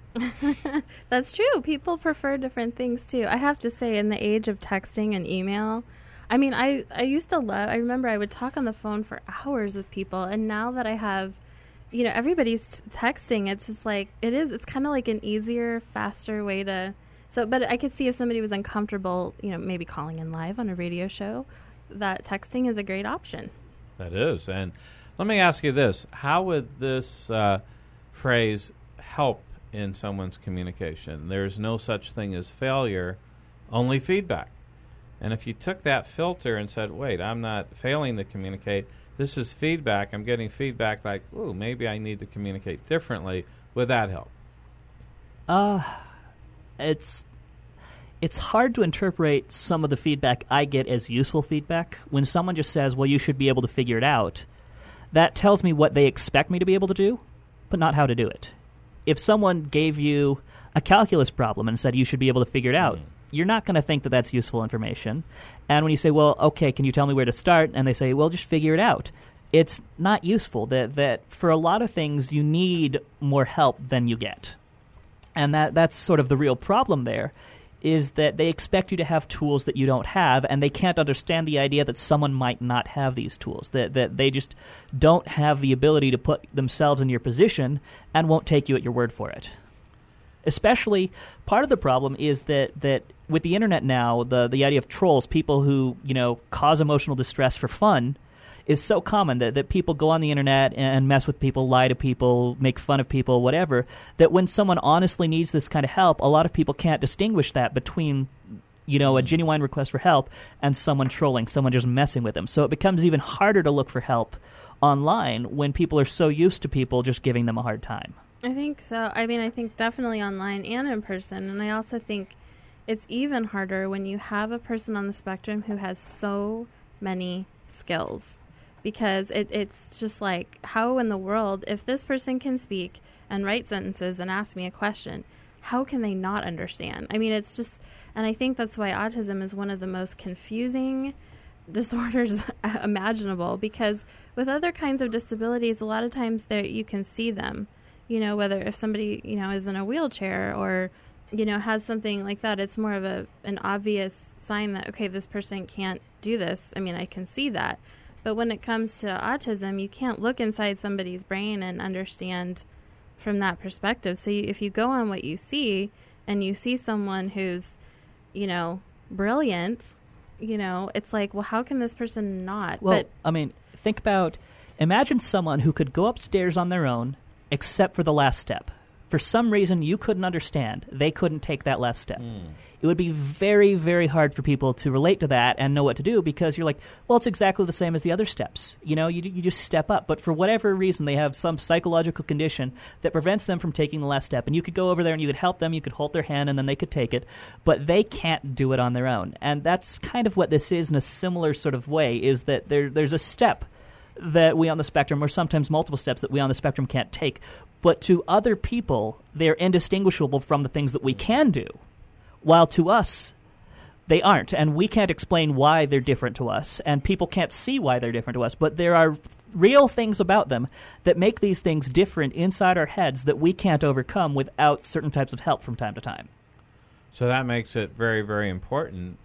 That's true. People prefer different things, too. I have to say, in the age of texting and email, I mean, I, I used to love, I remember I would talk on the phone for hours with people, and now that I have, you know, everybody's t- texting, it's just like, it is, it's kind of like an easier, faster way to... So, but I could see if somebody was uncomfortable, you know, maybe calling in live on a radio show, that texting is a great option. That is. And let me ask you this. How would this uh, phrase help in someone's communication? There's no such thing as failure, only feedback. And if you took that filter and said, wait, I'm not failing to communicate, this is feedback, I'm getting feedback like, ooh, maybe I need to communicate differently, would that help? Uh... It's it's hard to interpret some of the feedback I get as useful feedback. When someone just says, well, you should be able to figure it out, that tells me what they expect me to be able to do, but not how to do it. If someone gave you a calculus problem and said you should be able to figure it out, mm. you're not going to think that that's useful information. And when you say, well, okay, can you tell me where to start? And they say, well, just figure it out. It's not useful. That, that for a lot of things, you need more help than you get. And that that's sort of the real problem there, is that they expect you to have tools that you don't have, and they can't understand the idea that someone might not have these tools, that that they just don't have the ability to put themselves in your position and won't take you at your word for it. Especially, part of the problem is that, that with the internet now, the, the idea of trolls, people who, you know, cause emotional distress for fun, is so common that, that people go on the internet and mess with people, lie to people, make fun of people, whatever, that when someone honestly needs this kind of help, a lot of people can't distinguish that between, you know, a genuine request for help and someone trolling, someone just messing with them. So it becomes even harder to look for help online when people are so used to people just giving them a hard time. I think so. I mean, I think definitely online and in person. And I also think it's even harder when you have a person on the spectrum who has so many skills. Because it, it's just like, how in the world, if this person can speak and write sentences and ask me a question, how can they not understand? I mean, it's just, and I think that's why autism is one of the most confusing disorders imaginable, because with other kinds of disabilities, a lot of times there you can see them, you know, whether if somebody, you know, is in a wheelchair or, you know, has something like that, it's more of a an obvious sign that, okay, this person can't do this. I mean, I can see that. But when it comes to autism, you can't look inside somebody's brain and understand from that perspective. So you, if you go on what you see and you see someone who's, you know, brilliant, you know, it's like, well, how can this person not? Well, but I mean, think about, imagine someone who could go upstairs on their own except for the last step. For some reason you couldn't understand, they couldn't take that last step. Mm. It would be very, very hard for people to relate to that and know what to do, because you're like, well, it's exactly the same as the other steps. You know, you, you just step up. But for whatever reason, they have some psychological condition that prevents them from taking the last step. And you could go over there and you could help them, you could hold their hand, and then they could take it. But they can't do it on their own. And that's kind of what this is in a similar sort of way, is that there, there's a step that we on the spectrum, or sometimes multiple steps that we on the spectrum can't take. But to other people, they're indistinguishable from the things that we can do, while to us, they aren't. And we can't explain why they're different to us, and people can't see why they're different to us. But there are real things about them that make these things different inside our heads that we can't overcome without certain types of help from time to time. So that makes it very, very important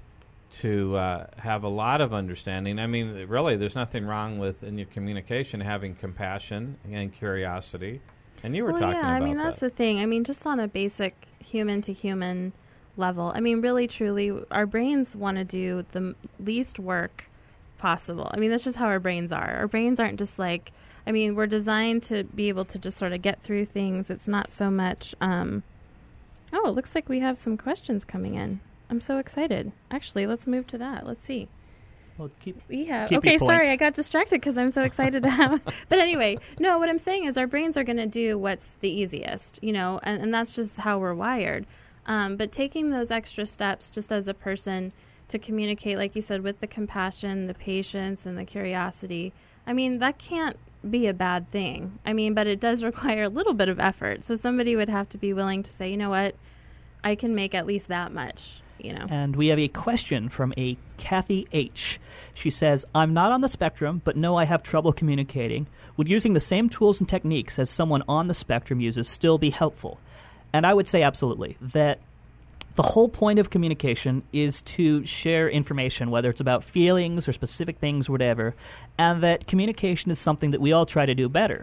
to uh, have a lot of understanding. I mean, really, there's nothing wrong with, in your communication, having compassion and curiosity. And you were well, talking yeah, about that. I mean, that's the thing. I mean, just on a basic human-to-human level. I mean, really, truly, our brains want to do the m- least work possible. I mean, that's just how our brains are. Our brains aren't just like, I mean, we're designed to be able to just sort of get through things. It's not so much, um, oh, it looks like we have some questions coming in. I'm so excited. Actually, let's move to that. Let's see. Well, keep, we have. keep Okay, your point. sorry, I got distracted because I'm so excited to have. But anyway, no, what I'm saying is our brains are going to do what's the easiest, you know, and, and that's just how we're wired. Um, but taking those extra steps just as a person to communicate, like you said, with the compassion, the patience, and the curiosity, I mean, that can't be a bad thing. I mean, but it does require a little bit of effort. So somebody would have to be willing to say, you know what, I can make at least that much. You know. And we have a question from a Kathy H. She says, I'm not on the spectrum, but know I have trouble communicating. Would using the same tools and techniques as someone on the spectrum uses still be helpful? And I would say absolutely, that the whole point of communication is to share information, whether it's about feelings or specific things, whatever, and that communication is something that we all try to do better.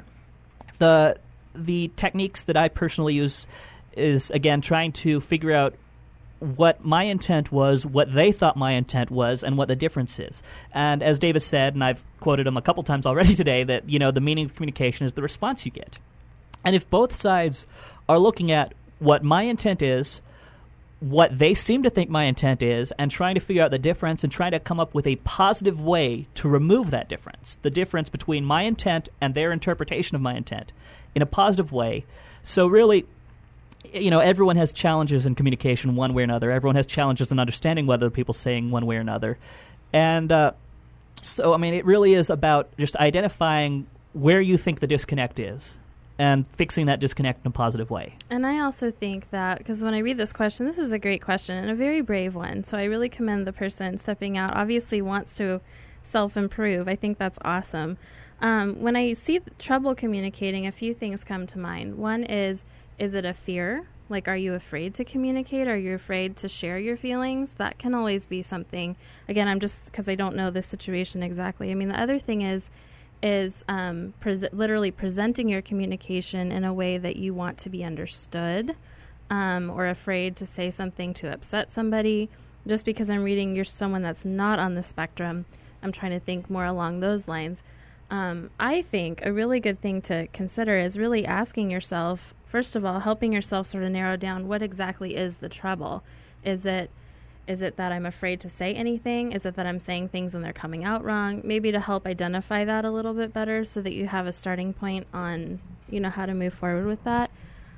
The the techniques that I personally use is, again, trying to figure out what my intent was, what they thought my intent was, and what the difference is. And as Davis said, and I've quoted him a couple times already today, that, you know, the meaning of communication is the response you get. And if both sides are looking at what my intent is, what they seem to think my intent is, and trying to figure out the difference and trying to come up with a positive way to remove that difference, the difference between my intent and their interpretation of my intent, in a positive way. So really, you know, everyone has challenges in communication one way or another. Everyone has challenges in understanding what other people are saying one way or another. And uh, so, I mean, it really is about just identifying where you think the disconnect is and fixing that disconnect in a positive way. And I also think that, because when I read this question, this is a great question and a very brave one. So I really commend the person stepping out, obviously wants to self-improve. I think that's awesome. Um, when I see trouble communicating, a few things come to mind. One is, is it a fear? Like, are you afraid to communicate? Are you afraid to share your feelings? That can always be something. Again, I'm just, because I don't know this situation exactly. I mean, the other thing is, is um, pre- literally presenting your communication in a way that you want to be understood, um, or afraid to say something to upset somebody. Just because I'm reading you're someone that's not on the spectrum, I'm trying to think more along those lines. Um, I think a really good thing to consider is really asking yourself, first of all, helping yourself sort of narrow down what exactly is the trouble. Is it is it that I'm afraid to say anything? Is it that I'm saying things and they're coming out wrong? Maybe to help identify that a little bit better so that you have a starting point on, you know, how to move forward with that.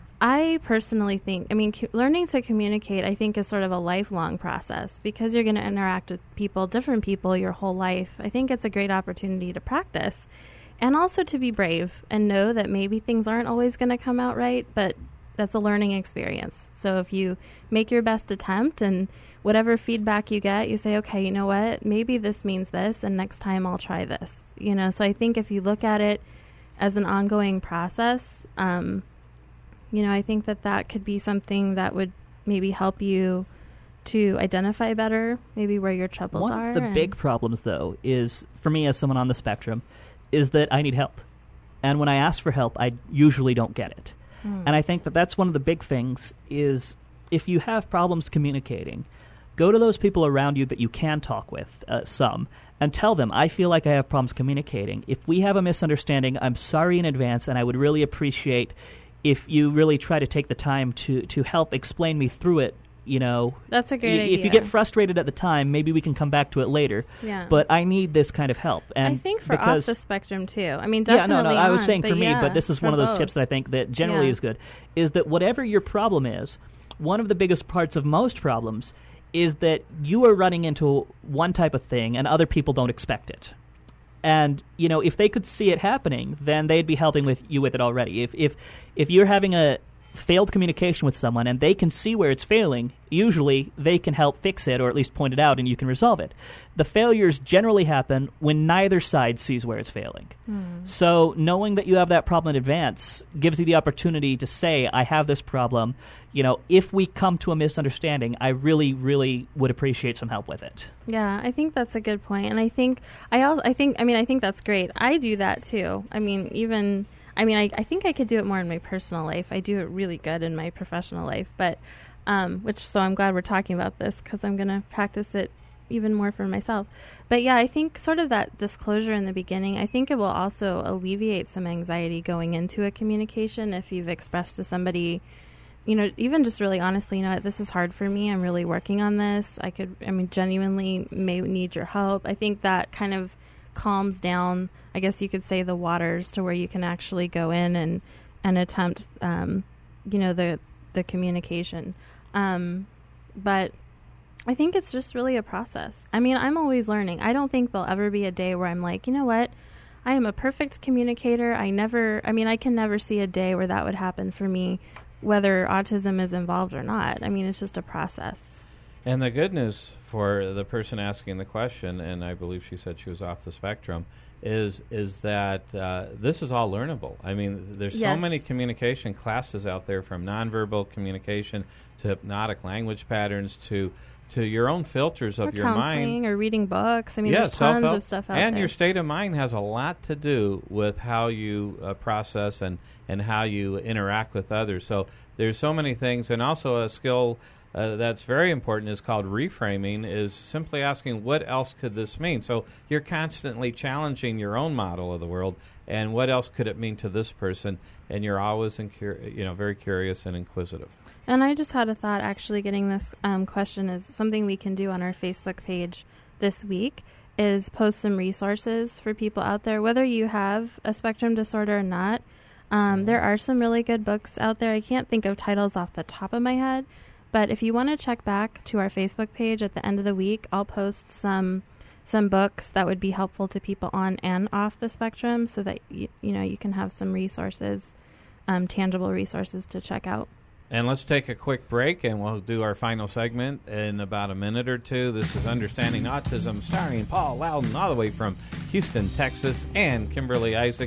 I personally think, I mean, co- learning to communicate, I think, is sort of a lifelong process because you're going to interact with people, different people, your whole life. I think it's a great opportunity to practice and also to be brave and know that maybe things aren't always going to come out right, but that's a learning experience. So if you make your best attempt and whatever feedback you get, you say, okay, you know what, maybe this means this, and next time I'll try this. You know, so I think if you look at it as an ongoing process, um, you know, I think that that could be something that would maybe help you to identify better maybe where your troubles One are. of the and big problems, though, is, for me as someone on the spectrum, is that I need help. And when I ask for help, I usually don't get it. Hmm. And I think that that's one of the big things is if you have problems communicating, go to those people around you that you can talk with, uh, some, and tell them, I feel like I have problems communicating. If we have a misunderstanding, I'm sorry in advance, and I would really appreciate if you really try to take the time to, to help explain me through it. You know, That's a great y- idea. If you get frustrated at the time, maybe we can come back to it later. Yeah. But I need this kind of help. And I think for because off the spectrum, too. I mean, yeah, definitely no, no. I was on, saying for me, yeah, but this is for one of those both. tips that I think that generally Yeah. is good, is that whatever your problem is, one of the biggest parts of most problems is that you are running into one type of thing and other people don't expect it. And, you know, if they could see it happening, then they'd be helping with you with it already. If if if you're having a failed communication with someone and they can see where it's failing, usually they can help fix it or at least point it out and you can resolve it. The failures generally happen when neither side sees where it's failing. Hmm. So knowing that you have that problem in advance gives you the opportunity to say, I have this problem. You know, if we come to a misunderstanding, I really, really would appreciate some help with it. Yeah, I think that's a good point. And I think, I, al- I think, I mean, I think that's great. I do that too. I mean, even... I mean, I, I think I could do it more in my personal life. I do it really good in my professional life, but um, which so I'm glad we're talking about this because I'm going to practice it even more for myself. But yeah, I think sort of that disclosure in the beginning, I think it will also alleviate some anxiety going into a communication if you've expressed to somebody, you know, even just really honestly, you know, this is hard for me. I'm really working on this. I could, I mean, genuinely may need your help. I think that kind of calms down, I guess you could say, the waters to where you can actually go in and and attempt, um, you know, the the communication. Um, but I think it's just really a process. I mean, I'm always learning. I don't think there'll ever be a day where I'm like, you know what, I am a perfect communicator. I never, I mean, I can never see a day where that would happen for me, whether autism is involved or not. I mean, it's just a process. And the good news for the person asking the question, and I believe she said she was off the spectrum, is is that uh, this is all learnable. I mean, there's so Yes. many communication classes out there, from nonverbal communication to hypnotic language patterns to to your own filters of Or your counseling mind. or reading books. I mean, Yeah, there's tons self-help. of stuff out and there. your state of mind has a lot to do with how you uh, process and, and how you interact with others. So there's so many things, and also a skill uh, that's very important is called reframing, is simply asking, what else could this mean? So you're constantly challenging your own model of the world, and what else could it mean to this person? And you're always incur- you know, very curious and inquisitive. And I just had a thought, actually, getting this um, question is something we can do on our Facebook page this week, is post some resources for people out there, whether you have a spectrum disorder or not. Um, there are some really good books out there. I can't think of titles off the top of my head, but if you want to check back to our Facebook page at the end of the week, I'll post some some books that would be helpful to people on and off the spectrum, so that you, you know you can have some resources, um, tangible resources to check out. And let's take a quick break, and we'll do our final segment in about a minute or two. This is Understanding Autism, starring Paul Loudon, all the way from Houston, Texas, and Kimberly Isaac.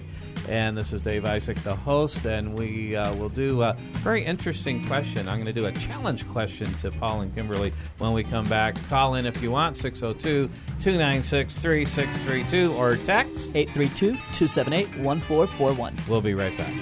And this is Dave Isaac, the host, and we uh, will do a very interesting question. I'm going to do a challenge question to Paul and Kimberly when we come back. Call in if you want, six oh two, two nine six, three six three two, or text eight three two, two seven eight, one four four one. We'll be right back.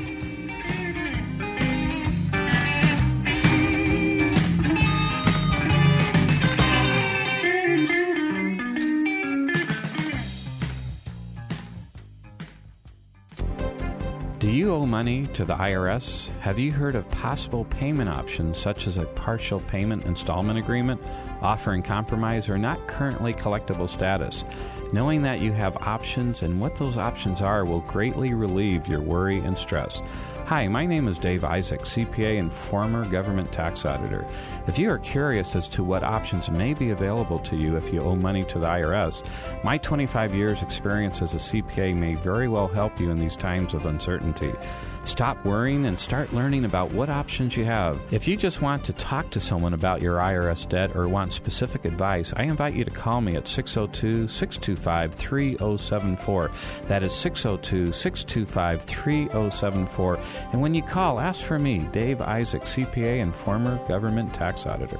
Do you owe money to the I R S? Have you heard of possible payment options such as a partial payment installment agreement, offering compromise or not currently collectible status? Knowing that you have options and what those options are will greatly relieve your worry and stress. Hi, my name is Dave Isaac, C P A and former government tax auditor. If you are curious as to what options may be available to you if you owe money to the I R S, my twenty-five years experience as a C P A may very well help you in these times of uncertainty. Stop worrying and start learning about what options you have. If you just want to talk to someone about your I R S debt or want specific advice, I invite you to call me at six oh two, six two five, three oh seven four. That is six oh two, six two five, three oh seven four. And when you call, ask for me, Dave Isaac, C P A and former government tax auditor.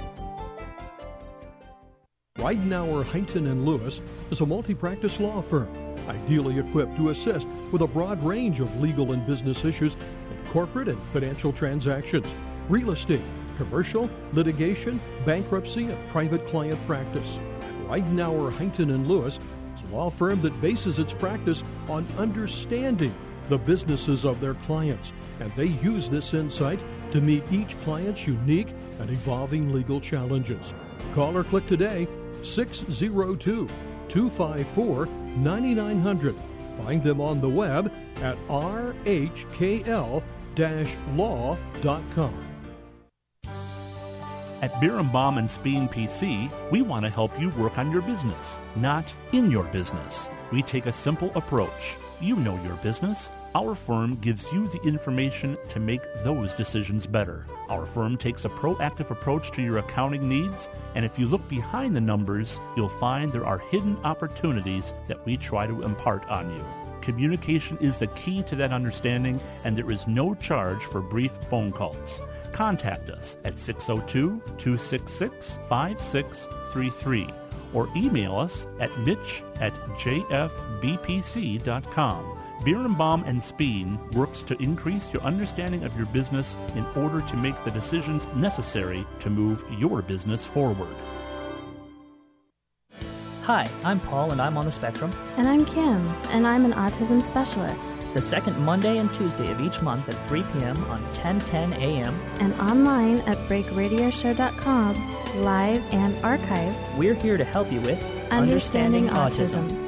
Weidenauer, Huntington and Lewis is a multi-practice law firm, ideally equipped to assist with a broad range of legal and business issues in corporate and financial transactions, real estate, commercial, litigation, bankruptcy, and private client practice. Weidenauer, Huntington and Lewis is a law firm that bases its practice on understanding the businesses of their clients, and they use this insight to meet each client's unique and evolving legal challenges. Call or click today, six oh two, two five four, nine nine hundred. Find them on the web at r h k l dash law dot com. At Birnbaum and Speen P C, we want to help you work on your business, not in your business. We take a simple approach. You know your business. Our firm gives you the information to make those decisions better. Our firm takes a proactive approach to your accounting needs, and if you look behind the numbers, you'll find there are hidden opportunities that we try to impart on you. Communication is the key to that understanding, and there is no charge for brief phone calls. Contact us at six oh two, two six six, five six three three or email us at mitch at j f b p c dot com. Birnbaum and Speen works to increase your understanding of your business in order to make the decisions necessary to move your business forward. Hi, I'm Paul, and I'm on the spectrum. And I'm Kim, and I'm an autism specialist. The second Monday and Tuesday of each month at three p.m. on ten ten a.m. And online at break radio show dot com, live and archived. We're here to help you with Understanding, Understanding Autism. Autism.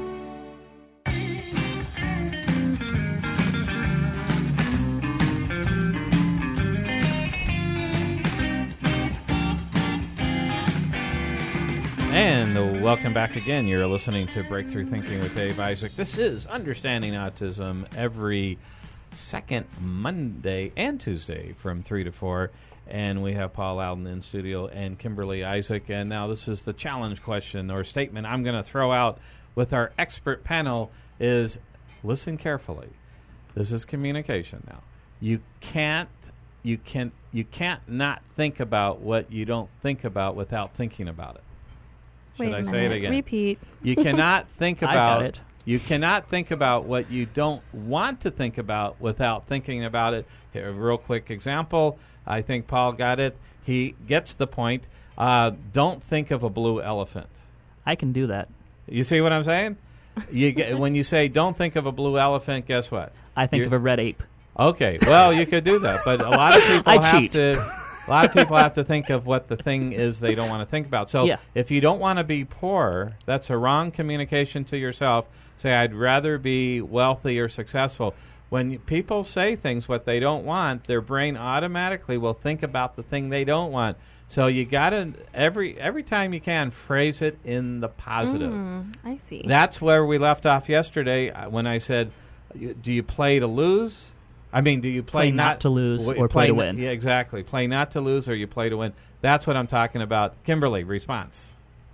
And welcome back again. You're listening to Breakthrough Thinking with Dave Isaac. This is Understanding Autism every second Monday and Tuesday from three to four. And we have Paul Alden in studio and Kimberly Isaac. And now this is the challenge question or statement I'm going to throw out with our expert panel is listen carefully. This is communication now. You can't you can you can't not think about what you don't think about without thinking about it. Should Wait I a say minute. it again? Repeat. You cannot think I about got it. You cannot think about what you don't want to think about without thinking about it. Here, a real quick example. I think Paul got it. He gets the point. Uh, don't think of a blue elephant. I can do that. You see what I'm saying? You get, when you say don't think of a blue elephant, guess what? I think You're, of a red ape. Okay, well, you could do that, but a lot of people I have cheat. to. A lot of people have to think of what the thing is they don't want to think about. So Yeah. if you don't want to be poor, that's a wrong communication to yourself. Say, I'd rather be wealthy or successful. When people say things what they don't want, their brain automatically will think about the thing they don't want. So you got to, every every time you can, phrase it in the positive. Mm, I see. That's where we left off yesterday uh, when I said, do you play to lose? I mean, do you play, Play not to lose w- or play to n- win. Yeah, exactly. Play not to lose or you play to win. That's what I'm talking about. Kimberly, response.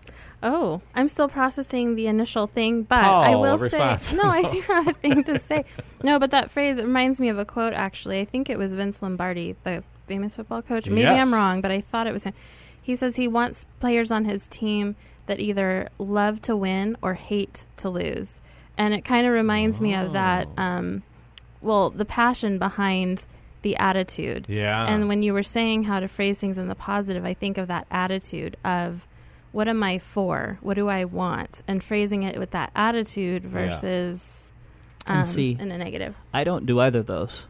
Oh, I'm still processing the initial thing, but Oh, I will a say, response. no, I do have a thing to say. No, but that phrase, it reminds me of a quote, actually. I think it was Vince Lombardi, the famous football coach. Maybe Yes. I'm wrong, but I thought it was him. He says he wants players on his team that either love to win or hate to lose. And it kind of reminds me of that, um, well, the passion behind the attitude. Yeah. And when you were saying how to phrase things in the positive, I think of that attitude of, what am I for? What do I want? And phrasing it with that attitude versus um, And see, in a negative. I don't do either of those.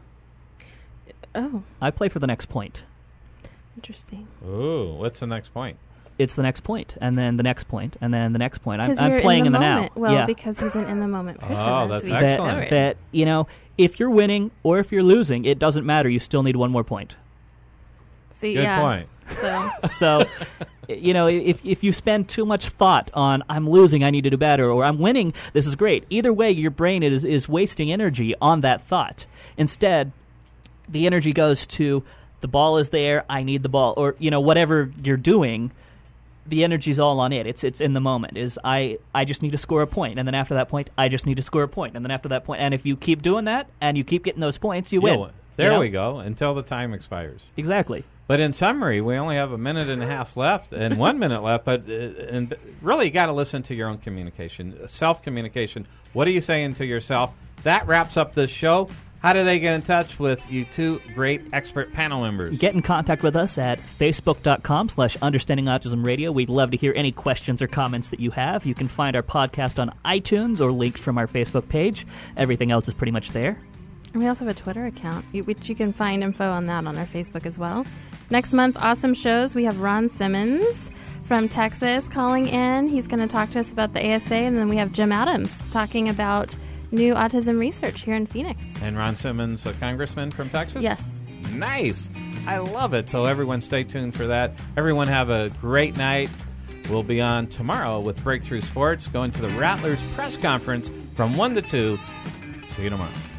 Oh, I play for the next point. interesting. Ooh, what's the next point? It's the next point, and then the next point, and then the next point. I'm, Because I'm you're playing in the, in the moment. now. Well, yeah. because he's an in the moment person. Oh, as that's we excellent. discovered. That, you know, if you're winning or if you're losing, it doesn't matter. You still need one more point. See, Good yeah. point. So, So, you know, if if you spend too much thought on I'm losing, I need to do better, or I'm winning, this is great. Either way, your brain is is wasting energy on that thought. Instead, the energy goes to the ball is there, I need the ball, or you know whatever you're doing. The energy's all on it. It's it's in the moment. Is I I just need to score a point, and then after that point, I just need to score a point, and then after that point, and if you keep doing that and you keep getting those points, you win. Yeah, there You know? we go. Until the time expires. Exactly. But in summary, we only have a minute and a half left and one minute left. But uh, and really, you got to listen to your own communication, self communication. What are you saying to yourself? That wraps up this show. How do they get in touch with you two great expert panel members? Get in contact with us at facebook.com slash understanding autism radio. We'd love to hear any questions or comments that you have. You can find our podcast on iTunes or linked from our Facebook page. Everything else is pretty much there. and we also have a Twitter account, you- which you can find info on that on our Facebook as well. Next month, awesome shows. We have Ron Simmons from Texas calling in. He's going to talk to us about the A S A, and then we have Jim Adams talking about new autism research here in Phoenix. And Ron Simmons, a congressman from Texas? Yes. Nice. I love it. So everyone stay tuned for that. Everyone have a great night. We'll be on tomorrow with Breakthrough Sports, going to the Rattlers press conference from one to two. See you tomorrow.